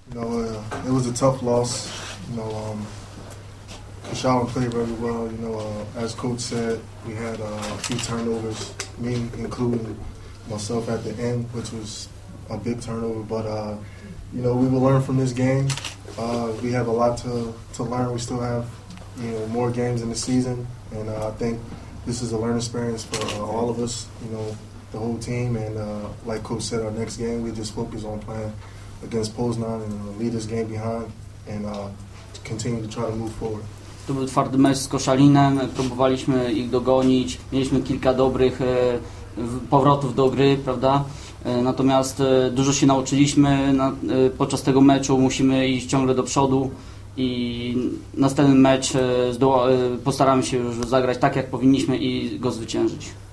It was a tough loss. Kashawin played very well. As coach said, we had a few turnovers, me including myself at the end, which was a big turnover. But we will learn from this game. We have a lot to learn. We still have more games in the season, and I think this is a learning experience for all of us. The whole team. And like coach said, our next game we just focus on playing against Poznan and lead this game behind and continue to try to move forward. To był twardy mecz z Koszalinem, próbowaliśmy ich dogonić, mieliśmy kilka dobrych powrotów do gry, prawda? Natomiast dużo się nauczyliśmy podczas tego meczu, musimy iść ciągle do przodu i następny mecz postaramy się już zagrać tak, jak powinniśmy i go zwyciężyć.